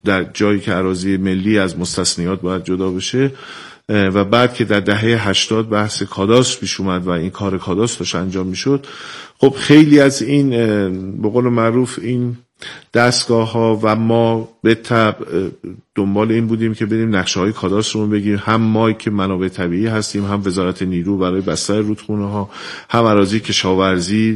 در جایی که اراضی ملی از مستثنیات باید جدا بشه و بعد که در دهه 80 بحث کاداستر پیش اومد و این کار کاداستر داشت انجام میشد، خب خیلی از این به قول معروف این دستگاه ها و ما به طبع دنبال این بودیم که بریم نقشه های کاداستر رو بگیریم، هم ما که منابع طبیعی هستیم، هم وزارت نیرو برای بستر رودخونه ها، هم اراضی کشاورزی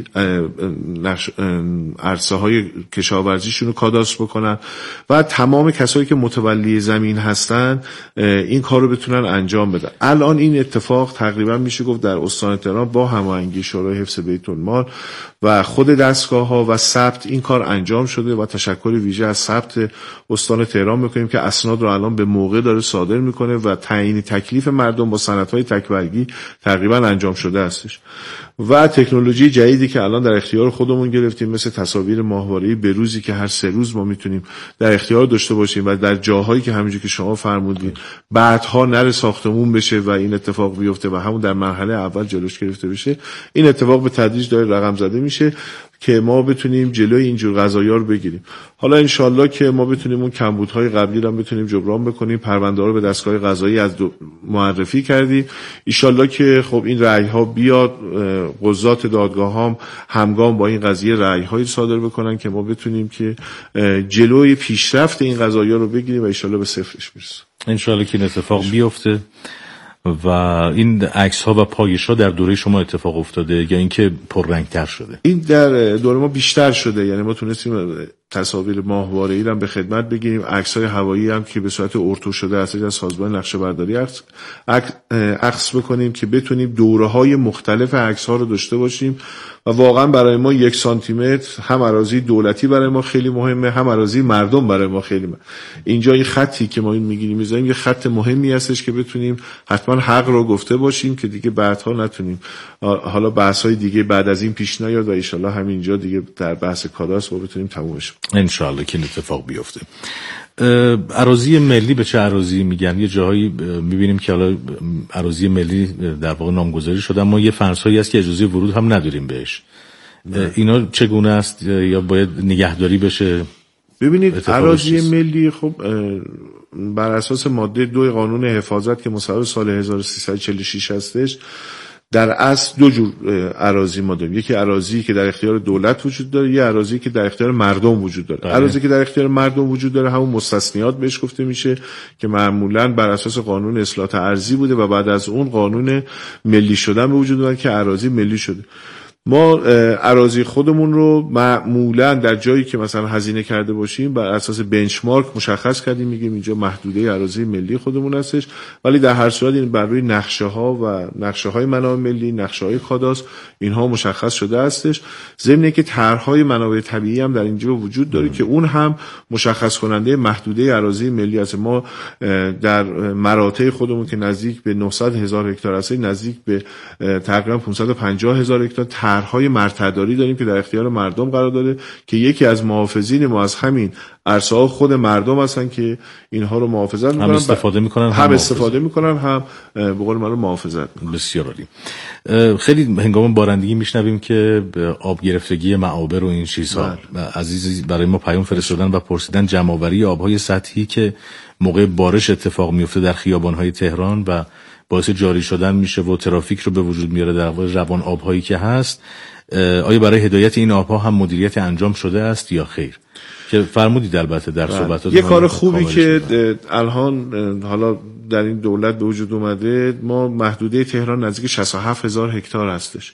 عرصه های کشاورزیشون رو کاداستر بکنن و تمام کسایی که متولی زمین هستن این کار رو بتونن انجام بدن. الان این اتفاق تقریبا میشه گفت در استان تهران با هماهنگی شورای حفظ بیت المال و خود دستگاه ها و ثبت این کار انجام شده و تشکر ویژه از ثبت استان تهران میکنیم که اسناد رو الان به موقع داره صادر میکنه و تعیین تکلیف مردم با سندهای تکبرگی تقریبا انجام شده هستش. و تکنولوژی جدیدی که الان در اختیار خودمون گرفتیم مثل تصاویر ماهواره‌ای به روزی که هر 3 روز ما میتونیم در اختیار داشته باشیم و در جاهایی که همونجوری که شما فرمودید بعدها نره ساختمون بشه و این اتفاق بیفته و همون در مرحله اول جلوش گرفته بشه، این اتفاق به تدریج داره رقم زده میشه که ما بتونیم جلوی اینجور قضایا رو بگیریم. حالا انشالله که ما بتونیم اون کمبودهای قبلی رو بتونیم جبران بکنیم. پرونده ها رو به دستگاه قضایی از معرفی کردیم. انشالله که خب این رأی ها بیاد، قضات دادگاه هم همگام با این قضیه رأی های صادر بکنن که ما بتونیم که جلوی پیشرفت این قضایا رو بگیریم و انشالله به صفرش برسیم. انشالله که این اتفاق بیفته. و این عکس ها و پایش ها در دوره شما اتفاق افتاده یا اینکه پررنگ‌تر شده؟ این در دوره ما بیشتر شده، یعنی ما تونستیم تصاویر ماهواره‌ای رو به خدمت بگیریم، عکس‌های هوایی هم که به صورت ارتو شده از سازمان نقشه‌برداری عکس بکنیم که بتونیم دوره‌های مختلف عکس‌ها رو داشته باشیم و واقعا برای ما 1 سانتیمتر هم اراضی دولتی برای ما خیلی مهمه، هم اراضی مردم برای ما خیلی مهمه. اینجا این خطی که ما این می‌گیریم می‌ذاریم یه خط مهمی هستش که بتونیم حتما حق رو گفته باشیم که دیگه بعدها نتونیم حالا بحث‌های دیگه بعد از این پیش نیاد و ان شاءالله همینجا دیگه در بحث کاداستر بتونیم تمومش کنیم ان شاءالله که این اتفاق بیفته. اراضی ملی به چه اراضی میگن؟ یه جاهایی میبینیم که حالا اراضی ملی در واقع نامگذاری شده اما یه فرض‌هایی هست که اجازه ورود هم نداریم بهش. اینا چگونه است یا باید نگهداری بشه؟ ببینید اراضی ملی خب بر اساس ماده 2 قانون حفاظت که مصوب سال 1346 هستش در اصل 2 جور اراضی ما داریم. یکی اراضی که در اختیار دولت وجود داره، یه اراضی که در اختیار مردم وجود داره. اراضی که در اختیار مردم وجود داره همون مستثنیات بهش گفته میشه که معمولاً بر اساس قانون اصلاحات ارضی بوده و بعد از اون قانون ملی شدن به وجود اومد که اراضی ملی شده. ما اراضی خودمون رو معمولاً در جایی که مثلا هزینه کرده باشیم بر اساس بنچمارک مشخص کردیم، میگیم اینجا محدوده اراضی ملی خودمون هستش، ولی در هر صورت این بر روی نقشه ها و نقشه های منابع ملی، نقشه های کاداستر اینها مشخص شده هستش. ضمن که طرح‌های منابع طبیعی هم در اینجا وجود داره که اون هم مشخص کننده محدوده اراضی ملی است. ما در مراتع خودمون که نزدیک به 900,000 هکتار هست، نزدیک به تقریبا 550,000 هکتار طرح‌های مرتداری داریم که در اختیار مردم قرار داره که یکی از محافظین ما از همین عرصه‌ها خود مردم هستن که اینها رو محافظت می‌کنن، هم استفاده می‌کنن هم به قول معروف محافظت می‌کنن. بسیار عالی. خیلی هنگام بارندگی میشنویم که آب گرفتگی معابر و این چیزها. عزیزی برای ما پیام فرستادن و پرسیدن جمع‌آوری آب‌های سطحی که موقع بارش اتفاق میفته در خیابان‌های تهران و باعث جاری شدن میشه و ترافیک رو به وجود میاره در روان آب‌هایی که هست، آیا برای هدایت این آب‌ها هم مدیریت انجام شده است یا خیر؟ که فرمودید البته در صحبتات یه کار خوبی که الان حالا در این دولت به وجود اومده، ما محدوده تهران نزدیک 67,000 هکتار هستش.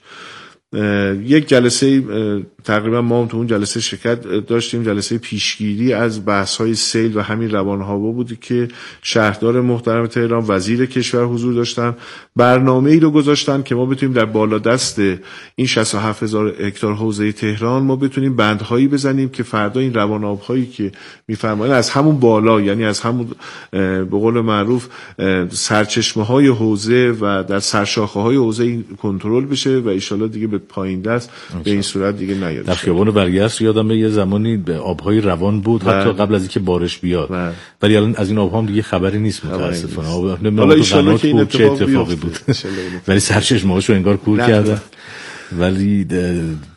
یک جلسه تقریبا ما تو اون جلسه شرکت داشتیم، جلسه پیشگیری از بحث‌های سیل و همین روان‌هوا بود که شهردار محترم تهران، وزیر کشور حضور داشتن، برنامه‌ای رو گذاشتن که ما بتونیم در بالادست این 67,000 هکتار حوزه تهران ما بتونیم بندهایی بزنیم که فردا این روان‌آب‌هایی که می‌فرمایید از همون بالا، یعنی از همون به قول معروف سرچشمه‌های حوزه و در سرشاخه‌های حوزه این کنترل بشه و ان شاءالله دیگه به پایین دست به این صورت دیگه نیاد. در خیابان برگشت یادم یه زمانی به آب‌های روان بود حتی قبل از اینکه بارش بیاد، ولی الان از این آب‌ها هم دیگه خبری نیست متأسفانه. حالا ان شاءالله که این اتفاقی بود ولی سرچشمه‌هاشو انگار کور کردن. ولی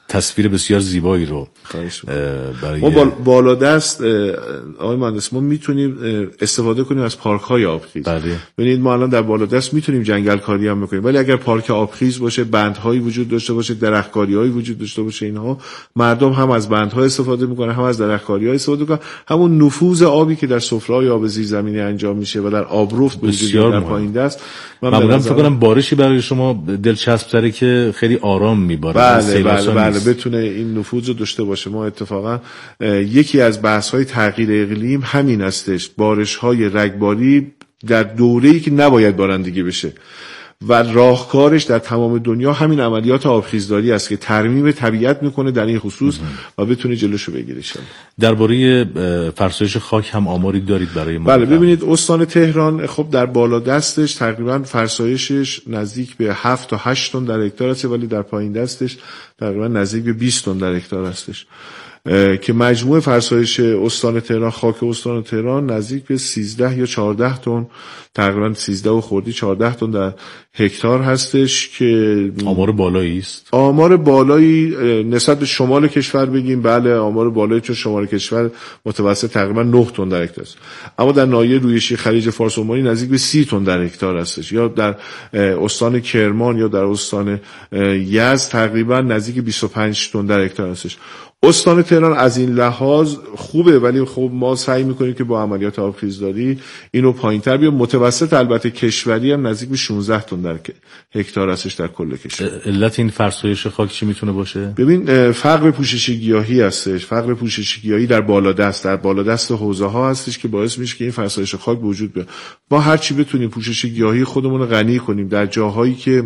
تصویر بسیار زیبایی رو برای ما بالا دست آقای مهندس ما میتونیم استفاده کنیم از پارک‌های آبخیز. ببینید ما الان در بالا دست میتونیم جنگل کاری هم بکنیم، ولی اگر پارک آبخیز باشه، بندهایی وجود داشته باشه، درختکاری‌هایی وجود داشته باشه، اینها مردم هم از بندها استفاده میکنن، هم از درختکاری‌ها استفاده میکنن. همون نفوذ آبی که در سفره‌های آب زیرزمینی انجام میشه و در آبرفت وجود در پایین دست، من فکر کنم بارشی برای شما دلچسب تره که خیلی آرام میباره. بله بتونه این نفوذ رو داشته باشه. ما اتفاقا یکی از بحث‌های تغییر اقلیم همین هستش، بارش‌های رگباری در دوره‌ای که نباید بارندگی بشه و راهکارش در تمام دنیا همین عملیات آبخیزداری است که ترمیم طبیعت میکنه در این خصوص و بتونه جلوشو بگیره. درباره فرسایش خاک هم آماری دارید برای ما؟ بله ببینید استان تهران خب در بالا دستش تقریبا فرسایشش نزدیک به 7 تا 8 تن در هکتار است، ولی در پایین دستش تقریبا نزدیک به 20 تن در هکتار هستش که مجموع فرسایش استان تهران، خاک استان تهران نزدیک به 13 یا 14 تن، تقریبا 13 و خردی 14 تن در هکتار هستش که آمار بالایی است. آمار بالایی نسبت به شمال کشور بگیم بله آمار بالایی، چون شمال کشور متوسط تقریبا 9 تن در هکتار است، اما در ناحیه رویشی خلیج فارس عمانی نزدیک به 30 تن در هکتار هستش، یا در استان کرمان یا در استان یزد تقریبا نزدیک 25 تن در هکتار هستش. استان تهران از این لحاظ خوبه، ولی خب ما سعی میکنیم که با عملیات آبخیزداری اینو پایین‌تر بیاریم. متوسط البته کشوری هم نزدیک به 16 تن در هکتار هستش در کل کشور. علت این فرسایش خاک چی میتونه باشه؟ ببین فقر پوشش گیاهی هستش. فقر پوشش گیاهی در بالادست حوزه ها هستش که باعث میشه که این فرسایش خاک به وجود بیاد. ما هر چی بتونیم پوشش گیاهی خودمون رو غنی کنیم در جاهایی که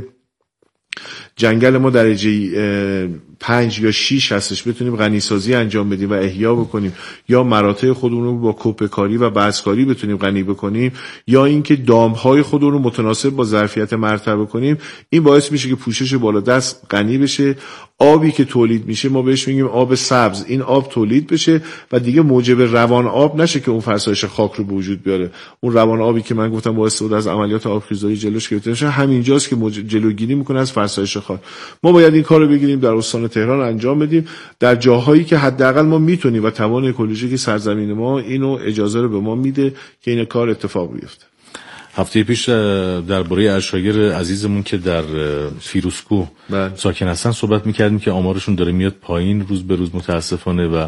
جنگل ما درجه 5 یا 6 هستش، بتونیم غنیسازی انجام بدیم و احیا بکنیم، یا مراتع خودمون رو با کوپه‌کاری و بذرکاری بتونیم غنی بکنیم، یا اینکه دام‌های خودمون رو متناسب با ظرفیت مرتع بکنیم، این باعث میشه که پوشش بالادست غنی بشه. آبی که تولید میشه ما بهش میگیم آب سبز، این آب تولید بشه و دیگه موجب روان آب نشه که اون فرسایش خاک رو به وجود بیاره. اون روان آبی که من گفتم با استفاده از عملیات آبخیزداری جلوش گرفته میشه، همینجاست که جلوگیری میکنه از فرسایش خاک. ما باید این کارو بگیریم در استان تهران انجام بدیم در جاهایی که حداقل ما میتونیم و توان اکولوژیک سرزمین ما اینو اجازه رو به ما میده که این کار اتفاق بیفته. هفته پیش درباره عشایر عزیزمون که در فیروزکوه ساکن هستن صحبت میکردیم که آمارشون داره میاد پایین روز به روز متاسفانه و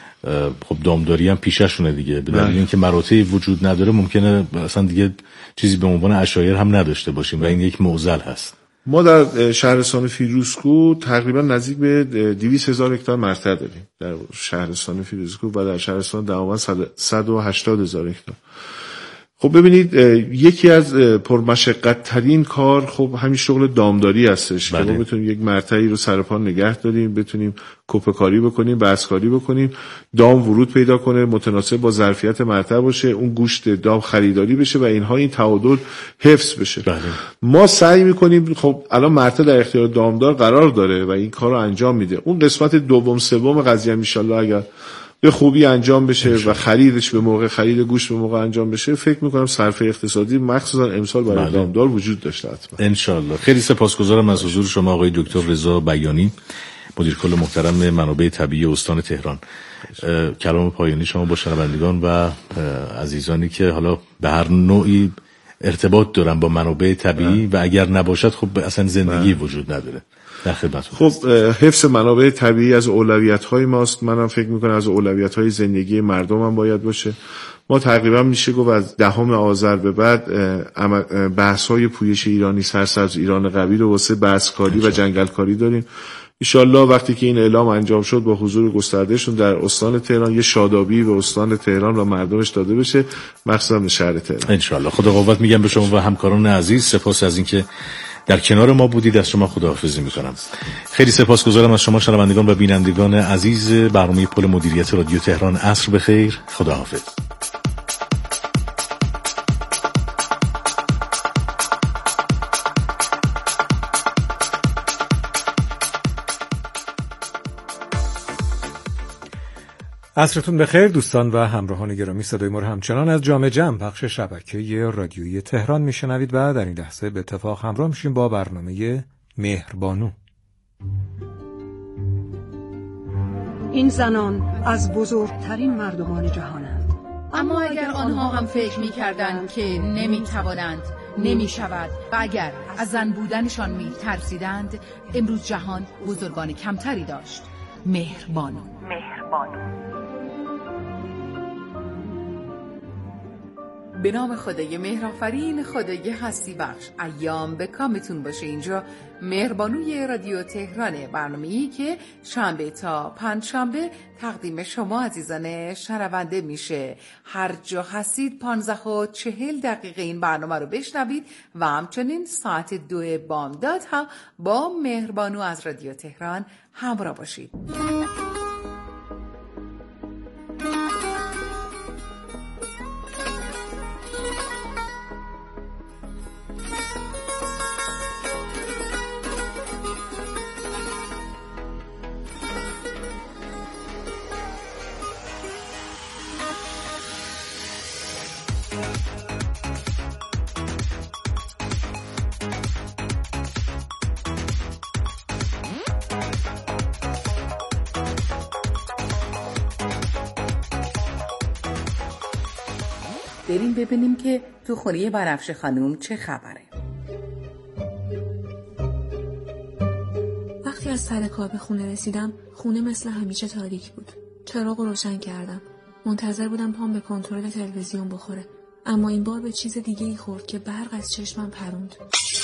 خب دامداری هم پیششونه دیگه، به دلیل اینکه مراتعی وجود نداره ممکنه اصلا دیگه چیزی به عنوان عشایر هم نداشته باشیم و این یک معضل هست. ما در شهرستان فیروزکوه تقریبا نزدیک به 200,000 هکتار مرتع داریم در شهرستان فیروزکوه و در شهرستان دهقان 180,000 هکتار. خب ببینید یکی از پرمشقت ترین کار خب همین شغل دامداری هستش که ما بتونیم یک مرتعی رو سر پا نگه داریم، بتونیم کوپه‌کاری بکنیم، بذرکاری بکنیم، دام ورود پیدا کنه، متناسب با ظرفیت مرتع باشه، اون گوشت دام خریداری بشه و اینها این تعادل حفظ بشه. ما سعی میکنیم خب الان مرتع در اختیار دامدار قرار داره و این کار رو انجام میده. اون قسمت دوم سوم قضیه ان شاءالله اگر به خوبی انجام بشه و خریدش به موقع، خرید گوشت به موقع انجام بشه، فکر میکنم صرفه اقتصادی مخصوصا امسال برای دامدار وجود داشته حتما ان شاء الله. خیلی سپاسگزارم از حضور شما آقای دکتر رضا بیانی، مدیر کل محترم منابع طبیعی استان تهران. کلام پایانی شما با شنوندگان و عزیزانی که حالا به هر نوعی ارتباط دارن با منابع طبیعی و اگر نباشد خب اصلا زندگی وجود نداره. خب حفظ منابع طبیعی از اولویت‌های ماست. منم فکر می‌کنم از اولویت‌های زندگی مردم هم باید باشه. ما تقریبا میشه گفت از 10 آذر به بعد بحث‌های پویش ایرانی سرسبز ایران قوی رو واسه بذرکاری و جنگلکاری داریم. انشالله وقتی که این اعلام انجام شد با حضور گستردهشون در استان تهران یه شادابی به استان تهران و مردمش داده بشه، مخصوصا شهر تهران. انشالله. خدا قوت میگم به شما و همکاران عزیز. سپاس از اینکه در کنار ما بودید. از شما خداحافظی میکنم. خیلی سپاسگزارم از شما شنوندگان و بینندگان عزیز برنامه پل مدیریت رادیو تهران. عصر بخیر. خداحافظ. عصرتون بخیر دوستان و همراهان گرامی. صدای ما رو همچنان از جام جم بخش شبکه رادیویی تهران میشنوید و در این لحظه به اتفاق همراه میشیم با برنامه مهربانو. این زنان از بزرگترین مردمان جهانند. اما اگر آنها هم فکر می‌کردند که نمی‌توانند، نمی‌شود و اگر از زن بودنشان می‌ترسیدند، امروز جهان بزرگان کمتری داشت. مهربانو. به نام خدای مهرآفرین، خدای هستی بخش. ایام به کامتون باشه. اینجا مهربانوی رادیو تهرانه، برنامه‌ای که شنبه تا پنجشنبه تقدیم شما عزیزان شنونده میشه. هر جا هستید 15:40 این برنامه رو بشنوید و همچنین ساعت 2 بامداد هم با مهربانو از رادیو تهران همراه باشید. بریم ببینیم که تو خونه بنفشه خانم چه خبره. وقتی از سر کار به خونه رسیدم، خونه مثل همیشه تاریک بود. چراغ رو روشن کردم. منتظر بودم پام به کنترل تلویزیون بخوره، اما این بار به چیز دیگه ای خورد که برق از چشمم پروند.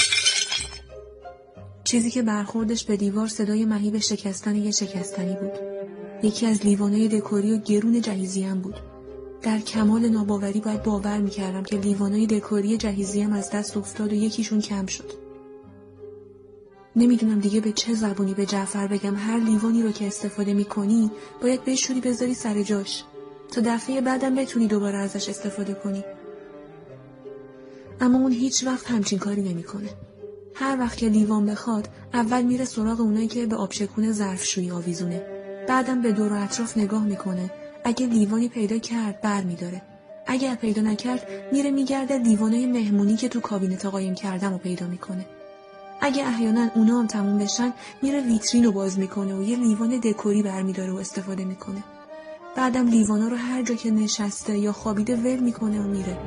چیزی که برخوردش به دیوار صدای مهیب شکستن یه شکستنی بود. یکی از لیوانای دکوری و گرون جهیزیه‌ام بود. در کمال ناباوری باید باور می‌کردم که لیوانای دکوری جهیزیه‌ام از دست افتاد و یکیشون کم شد. نمیدونم دیگه به چه زبونی به جعفر بگم هر لیوانی رو که استفاده می‌کنی باید بشوری بذاری سر جاش تا دفعه بعدم بتونی دوباره ازش استفاده کنی. اما اون هیچ وقت همچین کاری نمی‌کنه. هر وقت که لیوان بخواد اول میره سراغ اونایی که به آبشکون ظرفشویی آویزونه. بعدم به دور و اطراف نگاه می‌کنه. اگه لیوانی پیدا کرد بر می‌داره. اگر پیدا نکرد میره میگرده لیوانای مهمونی که تو کابینت قایم کردم رو پیدا میکنه. اگه احیانا اونا هم تموم بشن میره ویترین رو باز میکنه و یه لیوان دکوری برمی‌داره و استفاده میکنه. بعدم لیوانا رو هر جا که نشسته یا خوابیده ول میکنه و میره.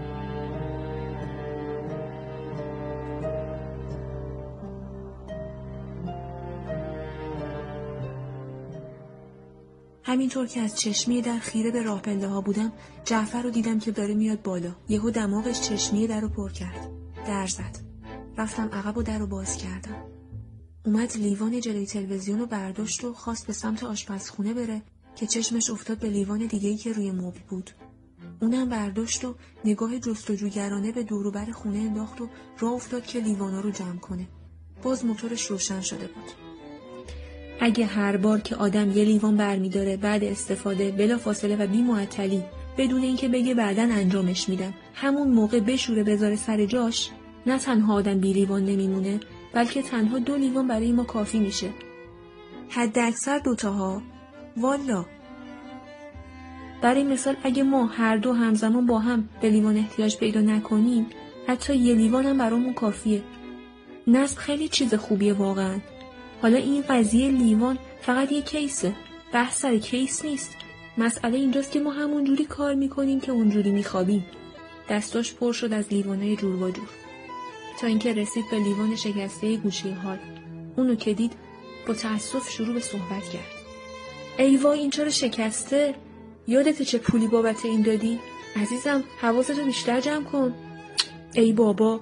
همینطور که از چشمی در خیره به راه پله ها بودم، جعفر رو دیدم که داره میاد بالا. یهو دماغش چشمی در رو پر کرد. در زد. رفتم عقب و در رو باز کردم. اومد لیوان جلوی تلویزیون رو برداشت و خواست به سمت آشپزخونه بره که چشمش افتاد به لیوان دیگه‌ای که روی مبل بود. اونم برداشت و نگاه جستجوگرانه به دور و بر خونه انداخت و راه افتاد که لیوانا رو جمع کنه. باز موتورش روشن شده بود. اگه هر بار که آدم یه لیوان برمی‌داره بعد استفاده بلافاصله و بی معطلی بدون اینکه بگه بعداً انجامش میدم همون موقع بشوره بذاره سر جاش، نه تنها آدم بی لیوان نمیمونه بلکه تنها 2 لیوان برای ما کافی میشه. حد اکثر 2 تاها. والا برای مثال اگه ما هر دو همزمان با هم به لیوان احتیاج پیدا نکنیم حتی 1 لیوان هم برامون کافیه. نصب خیلی چیز خوبیه واقعاً. حالا این قضیه لیوان فقط یه کیسه. بحث سر کیس نیست. مسئله اینجاست که ما همون جوری کار میکنیم که اونجوری میخوابیم. دستاش پر شد از لیوانای جور و جور تا اینکه رسید به لیوان شکسته گوشی حال. اونو که دید با تأسف شروع به صحبت کرد. ای وای این چرا شکسته؟ یادت چه پولی بابت این دادی؟ عزیزم حواستو بیشتر جمع کن. ای بابا.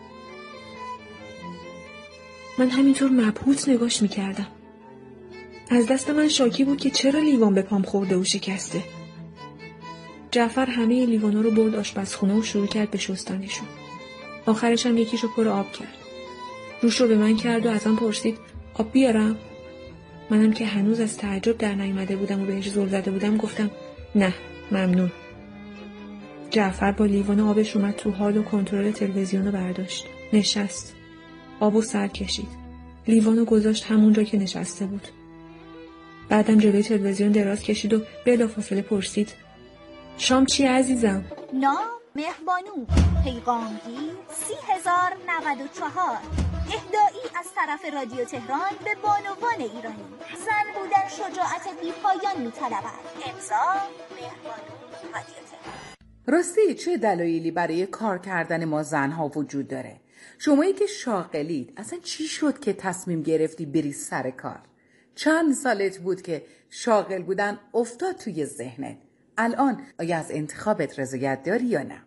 من همینطور مبهوت نگاش میکردم. از دست من شاکی بود که چرا لیوان به پام خورده و شکسته. جعفر همه لیوانا رو برد آشپزخونه و شروع کرد به شستنشون. آخرش هم یکیشو پر آب کرد. روش رو به من کرد و ازم پرسید آب بیارم؟ منم که هنوز از تعجب در نیامده بودم و بهش زل زده بودم گفتم نه ممنون. جعفر با لیوان آبش اومد تو حال و کنترل تلویزیون رو برداشت. نشست. آبو سر کشید. لیوانو گذاشت همونجا که نشسته بود. بعدم جلوی تلویزیون دراز کشید و بلافاصله پرسید شام چی عزیزم؟ نام مهربانو، پیغامگی 30,094، اهدایی از طرف رادیو تهران به بانوان ایرانی. زن بودن شجاعت بی‌پایان می‌طلبد. امضا مهربانو رادیو تهران. راستی چه دلایلی برای کار کردن ما زنها وجود داره؟ شمایی که شاغلید اصلا چی شد که تصمیم گرفتی بری سر کار؟ چند سالت بود که شاغل بودن افتاد توی ذهنت؟ الان آیا از انتخابت رضایت داری یا نه؟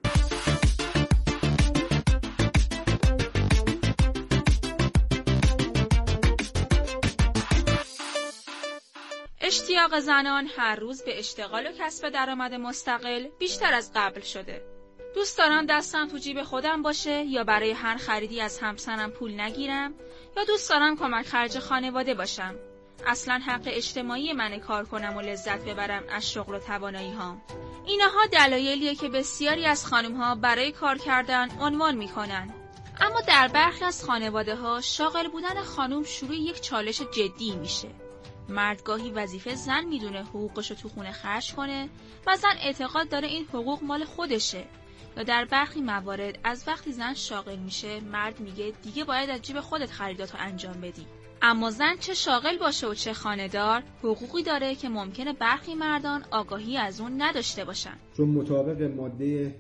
اشتیاق زنان هر روز به اشتغال و کسب درآمد مستقل بیشتر از قبل شده. دوست دارم دستم تو جیب خودم باشه یا برای هر خریدی از همسرم پول نگیرم یا دوست دارم کمک خرج خانواده باشم. اصلا حق اجتماعی منه کار کنم و لذت ببرم از شغل و توانایی هام. اینها دلایلیه که بسیاری از خانم ها برای کار کردن عنوان میکنن. اما در برخی از خانواده ها شاغل بودن خانم شروع یک چالش جدی میشه. مرد گاهی وظیفه زن میدونه حقوقشو تو خونه خرج کنه و زن اعتقاد داره این حقوق مال خودشه. یا در برخی موارد از وقتی زن شاغل میشه مرد میگه دیگه باید از جیب خودت خریداتو انجام بدی. اما زن چه شاغل باشه و چه خانه‌دار حقوقی داره که ممکنه برخی مردان آگاهی از اون نداشته باشن. چون مطابق ماده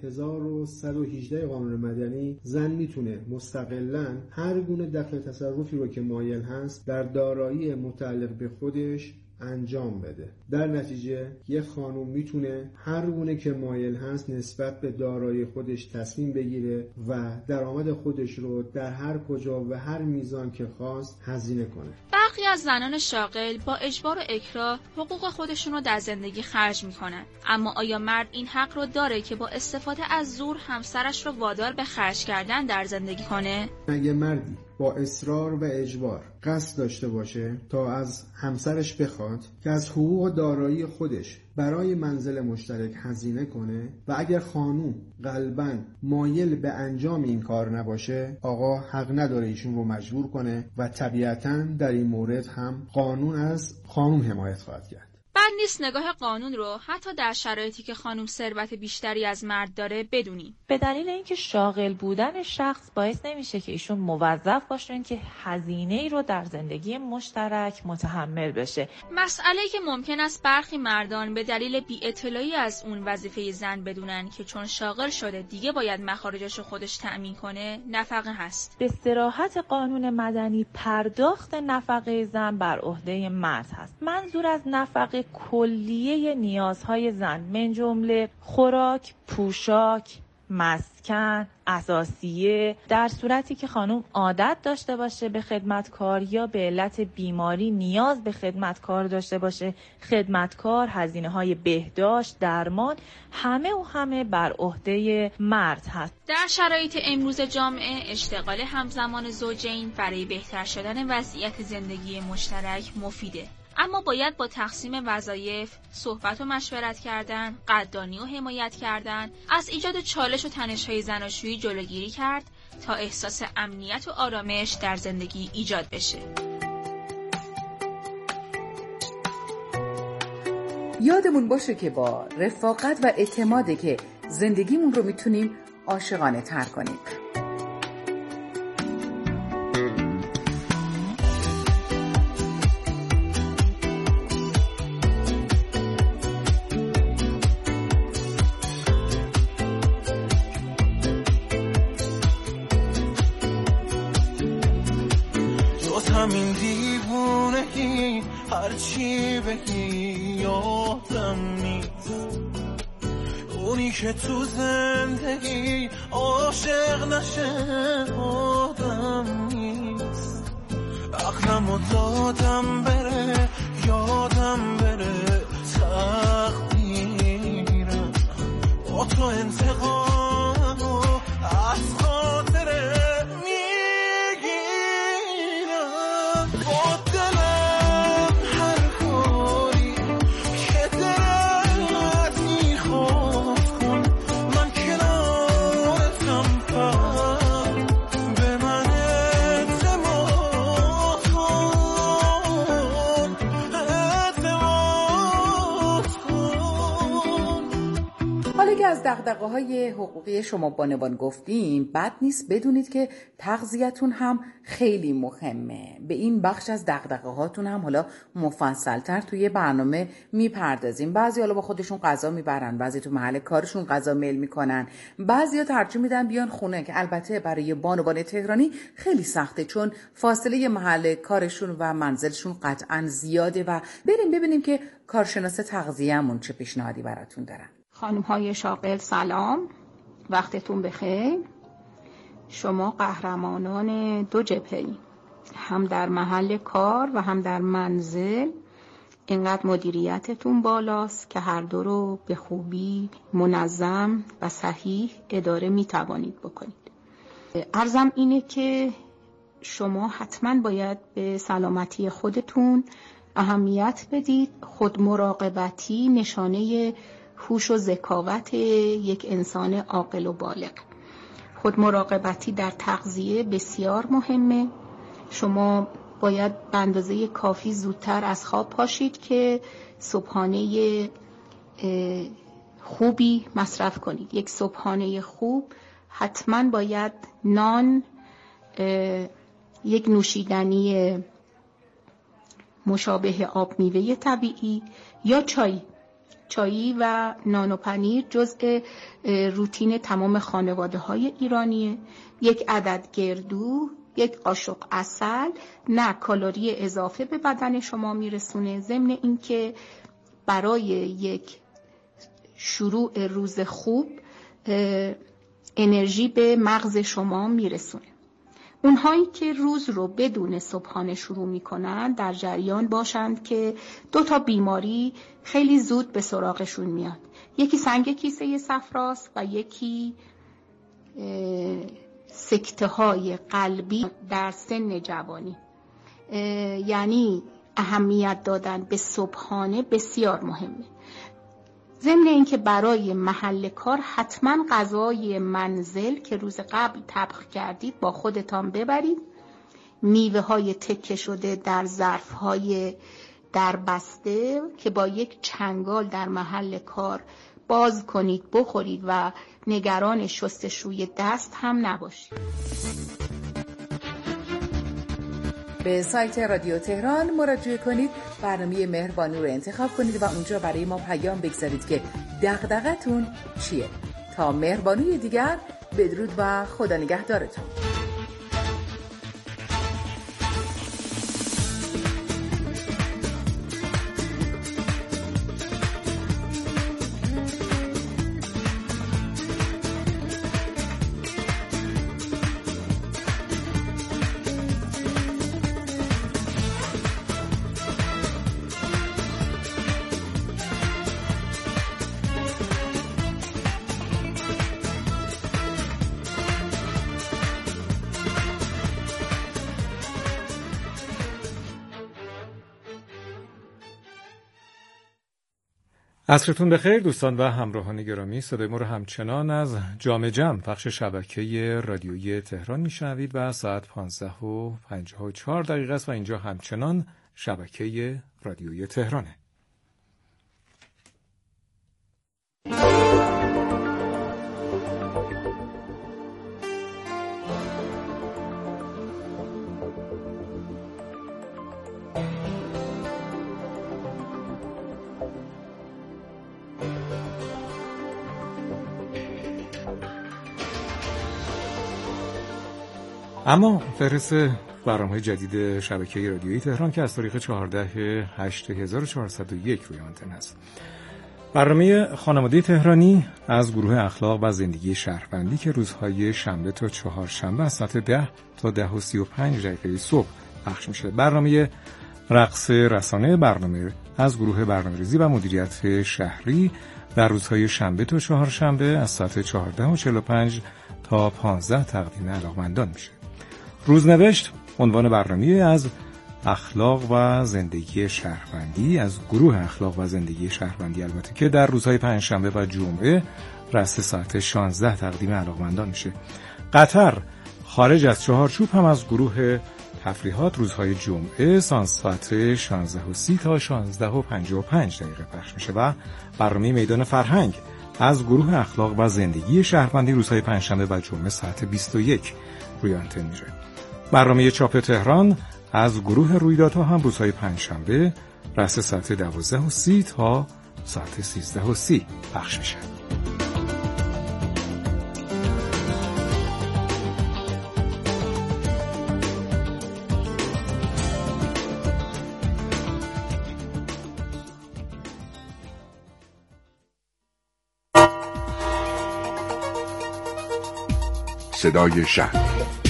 1118 قانون مدنی زن میتونه مستقلاً هر گونه دخل تصرفی رو که مایل هست در دارایی متعلق به خودش انجام بده. در نتیجه یک خانم میتونه هر گونه که مایل هست نسبت به دارایی خودش تصمیم بگیره و درآمد خودش رو در هر کجا و هر میزان که خواست هزینه کنه. برخی از زنان شاغل با اجبار و اکراه حقوق خودشون رو در زندگی خرج میکنن. اما آیا مرد این حق رو داره که با استفاده از زور همسرش رو وادار به خرج کردن در زندگی کنه؟ اگه مردی با اصرار و اجبار قصد داشته باشه تا از همسرش بخواد که از حقوق و دارایی خودش برای منزل مشترک هزینه کنه و اگر خانوم قلباً مایل به انجام این کار نباشه، آقا حق نداره ایشون رو مجبور کنه و طبیعتاً در این مورد هم قانون از خانوم حمایت خواهد کرد. بد نیست نگاه قانون رو حتی در شرایطی که خانم ثروت بیشتری از مرد داره بدونیم. به دلیل اینکه شاغل بودن شخص باعث نمیشه که ایشون موظف باشن که هزینه‌ای رو در زندگی مشترک متحمل بشه. مسئله‌ای که ممکن است برخی مردان به دلیل بی‌اطلاعی از اون وظیفه زن بدونن که چون شاغل شده دیگه باید مخارجش رو خودش تأمین کنه، نفقه هست. به صراحت قانون مدنی پرداخت نفقه زن بر عهده مرد هست. منظور از نفقه کلیه نیازهای زن من جمله خوراک، پوشاک، مسکن، اساسیه، در صورتی که خانم عادت داشته باشه به خدمتکار یا به علت بیماری نیاز به خدمتکار داشته باشه، خدمتکار، هزینه‌های بهداشت، درمان، همه بر عهده مرد هست. در شرایط امروز جامعه اشتغال همزمان زوجین برای بهتر شدن وضعیت زندگی مشترک مفیده. اما باید با تقسیم وظایف، صحبت و مشورت کردن، قدردانی و حمایت کردن، از ایجاد چالش و تنش‌های زناشویی جلوگیری کرد تا احساس امنیت و آرامش در زندگی ایجاد بشه. یادمون باشه که با رفاقت و اعتماده که زندگیمون رو میتونیم عاشقانه تر کنیم. همین دیوونگی هرچی بگی یادم نیست، اونی که تو زندگی عاشق نشه آدم نیست. عقلم و دادم بره یادم بره تقدیرم، با تو انتقام و از خاطره از دغدغه‌های حقوقی شما بانوان گفتیم، بد نیست بدونید که تغذیه‌تون هم خیلی مهمه. به این بخش از دغدغه‌هاتون هم حالا مفصل‌تر توی برنامه میپردازیم. بعضی حالا با خودشون غذا میبرن، بعضی تو محل کارشون غذا میل میکنن، بعضیا ترجیح میدن بیان خونه، که البته برای بانوان تهرانی خیلی سخته چون فاصله محل کارشون و منزلشون قطعاً زیاده. و بریم ببینیم که کارشناس تغذیه‌مون چه پیشنهادی براتون دارن. خانم‌های شاغل سلام، وقتتون بخیر. شما قهرمانان دو جبهه‌ای، هم در محل کار و هم در منزل. اینقدر مدیریتتون بالاست که هر دو رو به خوبی منظم و صحیح اداره میتوانید بکنید. عرضم اینه که شما حتما باید به سلامتی خودتون اهمیت بدید. خودمراقبتی نشانه هوش و ذکاوت یک انسان عاقل و بالغ. خودمراقبتی در تغذیه بسیار مهمه. شما باید به اندازه کافی زودتر از خواب پاشید که صبحانه خوبی مصرف کنید. یک صبحانه خوب حتما باید نان، یک نوشیدنی مشابه آب میوه طبیعی یا چای و نان و پنیر جزء روتین تمام خانواده های ایرانیه. یک عدد گردو، یک قاشق عسل نه کالری اضافه به بدن شما میرسونه، ضمن اینکه برای یک شروع روز خوب انرژی به مغز شما میرسونه. اونهایی که روز رو بدون صبحانه شروع میکنن در جریان باشند که 2 بیماری خیلی زود به سراغشون میاد. یکی سنگ کیسه صفراست و یکی سکته های قلبی در سن جوانی. یعنی اهمیت دادن به صبحانه بسیار مهمه. ضمن اینکه برای محل کار حتما غذای منزل که روز قبل طبخ کردید با خودتان ببرید. میوه های تکه شده در ظرف های در بسته که با یک چنگال در محل کار باز کنید بخورید و نگران شستشوی دست هم نباشید. به سایت رادیو تهران مراجعه کنید، برنامه مهربانو رو انتخاب کنید و اونجا برای ما پیام بگذارید که دغدغتون چیه. تا مهربانوی دیگر، بدرود و خدا نگهدارتون. عصرتون بخیر دوستان و همراهان گرامی. صدای ما رو همچنان از جام جم بخش شبکه رادیویی تهران میشنوید و ساعت 15:54 است و اینجا همچنان شبکه رادیویی تهرانه. اما فهرست برنامه‌های جدید شبکه رادیویی تهران که از تاریخ 14/8/1401 روی آنتن است. برنامه خانواده تهرانی از گروه اخلاق و زندگی شهروندی که روزهای شنبه تا چهارشنبه از ساعت 10 تا 10:35 صبح پخش میشه. برنامه رقص رسانه، برنامه از گروه برنامه‌ریزی و مدیریت شهری در روزهای شنبه تا چهارشنبه از ساعت 14:45 تا 15 تقدیم علاقمندان میشه. روزنوشت عنوان برنامه از اخلاق و زندگی شهروندی از گروه اخلاق و زندگی شهروندی، البته که در روزهای پنجشنبه و جمعه رأس ساعت 16 تقدیم علاقمندان میشه. قطر خارج از چهارچوب هم از گروه تفریحات روزهای جمعه ساعت 16:30 تا 16:55 پخش میشه و برنامه میدان فرهنگ از گروه اخلاق و زندگی شهروندی روزهای پنجشنبه و جمعه ساعت 21 روی آنتن میره. برنامه چاپ تهران از گروه رویدادها هم روزهای پنجشنبه رأس ساعت 12:30 تا ساعت 13:30 پخش میشه. صدای شهر.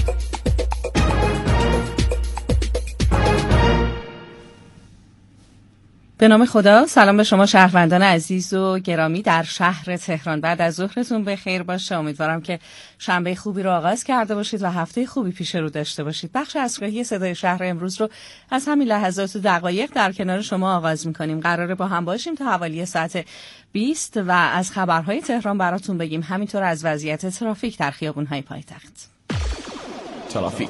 به نام خدا. سلام به شما شهروندان عزیز و گرامی در شهر تهران. بعد از ظهرتون بخیر باشه. امیدوارم که شنبه خوبی رو آغاز کرده باشید و هفته خوبی پیش رو داشته باشید. بخش اصرایی صدای شهر امروز رو از همین لحظات و دقایق در کنار شما آغاز می‌کنیم. قراره با هم باشیم تا حوالی ساعت 20 و از خبرهای تهران براتون بگیم، همینطور از وضعیت ترافیک در خیابون‌های پایتخت. ترافیک.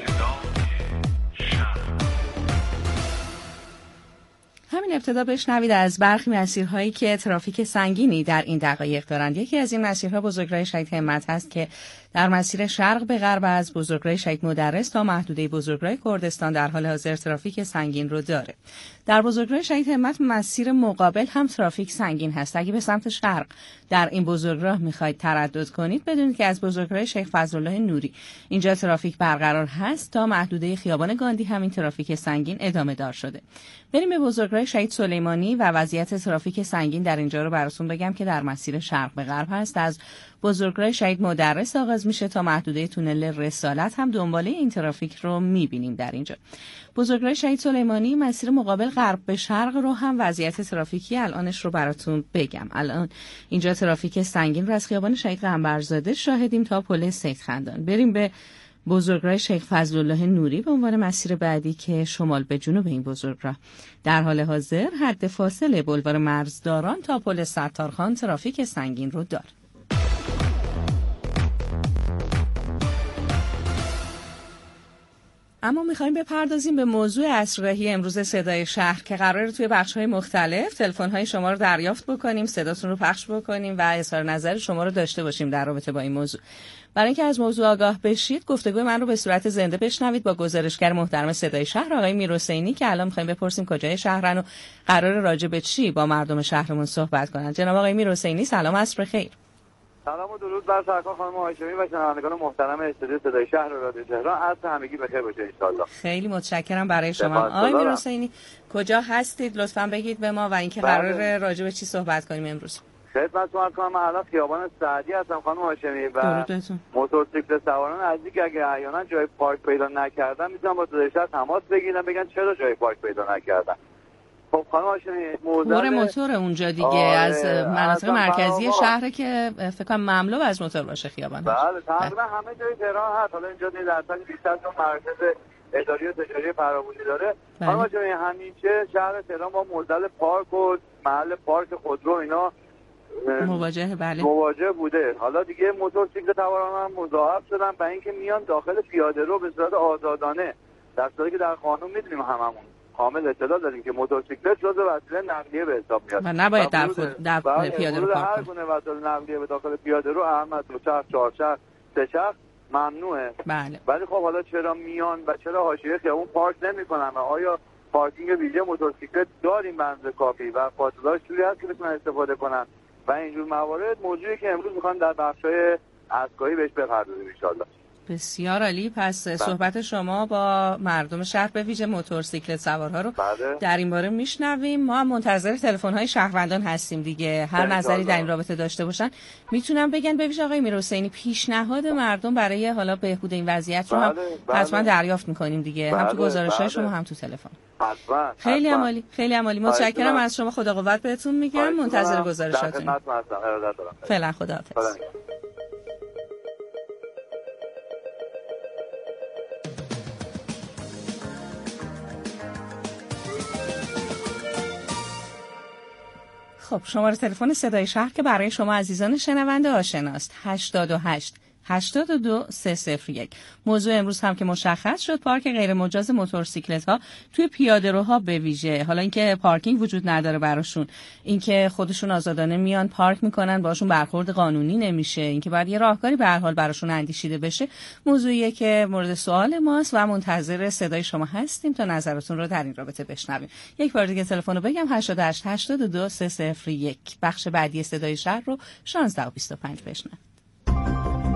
همین ابتدا بشنوید از برخی مسیرهایی که ترافیک سنگینی در این دقایق دارند. یکی از این مسیرها بزرگراه شهید همت هست که در مسیر شرق به غرب از بزرگراه شهید مدرس تا محدوده بزرگراه کردستان در حال حاضر ترافیک سنگین رو داره. در بزرگراه شهید همت مسیر مقابل هم ترافیک سنگین هست. اگه به سمت شرق در این بزرگراه میخواید تردد کنید، بدونید که از بزرگراه شیخ فضلالله نوری اینجا ترافیک برقرار هست تا محدوده خیابان گاندی همین ترافیک سنگین ادامه دار شده. بریم به بزرگراه شهید سلیمانی و وضعیت ترافیک سنگین در اینجا رو براتون بگم که در مسیر شرق به غرب هست. از بزرگراه شهید مدرس آغاز میشه تا محدوده تونل رسالت هم دنباله این ترافیک رو میبینیم در اینجا. بزرگراه شهید سلیمانی مسیر مقابل غرب به شرق رو هم وضعیت ترافیکی الانش رو براتون بگم. الان اینجا ترافیک سنگین رو از خیابان شهید قنبرزاده شاهدیم تا پل سید خندان. بریم به بزرگراه شیخ فضلالله نوری به عنوان مسیر بعدی که شمال به جنوب این بزرگراه. در حال حاضر حد فاصله بلوار مرزداران تا پل ستارخان ترافیک سنگین رو داره. اما میخوایم بپردازیم به موضوع عصرگاهی امروز صدای شهر که قراره توی بخش‌های مختلف تلفن‌های شما رو دریافت بکنیم، صداتون رو پخش بکنیم و اظهار نظر شما رو داشته باشیم در رابطه با این موضوع. برای اینکه از موضوع آگاه بشید، گفتگوی من رو به صورت زنده بشنوید با گزارشگر محترم صدای شهر آقای میرحسینی که الان می‌خوایم بپرسیم کجای شهرن و قراره راجع به چی با مردم شهرمون صحبت کنن. جناب آقای میرحسینی سلام، عصر بخیر. سلام و درود بر سرکار خانم هاشمی و شنوندگان محترم استودیو صدای شهر رادیو تهران. عصر همگی بخیر باشه ان شاءالله. خیلی متشکرم برای شما. آقای میرحسینی کجا هستید؟ لطفاً بگید به ما و اینکه قراره راجع به چی صحبت کنیم امروز. خدمتتون عرض کنم من الان خیابان سعدی هستم خانم هاشمی و موتورسیکل سواران عزیزی که اگه احیانا جای پارک پیدا نکردن میتونن با صدای شهر تماس بگیرن بگن چرا جای پارک پیدا نکردن. خب خانم هاشمی موتور اونجا دیگه از مناطق مرکزی شهر که فکر کنم مملو از موتور باشه خیابان. بله تقریبا همه جای تهران هست. حالا اینجا درصد بیشتر چون مرکز اداری و تجاری فراوانی داره. خانم هاشمی همیشه شهر تهران با معضل پارک و محل پارک خودرو اینا مواجه بوده. حالا دیگه موتورسیکل سواران هم مضاعف شدن برای اینکه میان داخل پیاده رو به صورت آزادانه، در صورتی که در قانون میدونیم هممون کامل اطلاع داریم که موتورسیکلت جزو وسیله نقلیه به حساب میاد و نباید در پیاده رو پارک هر گونه وسیله نقلیه به داخل پیاده رو اهم دوچرخ، چهارچرخ، سه‌چرخ ممنوعه. بله. ولی خب حالا چرا میان و چرا حاشیه خیابون پارک نمی‌کنن؟ آیا پارکینگ ویژه موتورسیکلت داریم به اندازه کافی و فاصله‌اش جوری هست که بتونن استفاده کنن؟ و اینجور موارد موضوعی که امروز می‌خوام در بخش‌های عصرگاهی بهش بپردازیم ان شاءالله. بسیار عالی. پس صحبت شما با مردم شهر به ویژه موتورسیکلت سوارها رو در این باره میشنویم. ما هم منتظر تلفن‌های شهروندان هستیم دیگه. هر نظری در این رابطه داشته باشن میتونم بگن. به ویژه آقای میرحسینی پیشنهاد مردم برای حالا بهبود این وضعیت رو هم حتما دریافت میکنیم دیگه، هم تو گزارش‌های شما هم تو تلفن. خیلی عالی، خیلی عالی. متشکرم از شما. خدا قوت بهتون میگم. منتظر گزارشاتونیم. فعلا خداحافظ. خب شماره تلفن صدای شهر که برای شما عزیزان شنونده آشناست 88 82-301. موضوع امروز هم که مشخص شد، پارک غیر مجاز موتورسیکلت‌ها توی پیاده‌روها به ویژه. حالا اینکه پارکینگ وجود نداره براشون، اینکه خودشون آزادانه میان پارک میکنن، باشون برخورد قانونی نمیشه، اینکه باید یه راهکاری به هر حال براشون اندیشیده بشه، موضوعیه که مورد سوال ماست و منتظر صدای شما هستیم تا نظرتون رو در این رابطه بشنویم. یک بار دیگه تلفن رو بگم 88 82 301. بخش بعدی صدای شهر رو 16 و 25 بشنویم.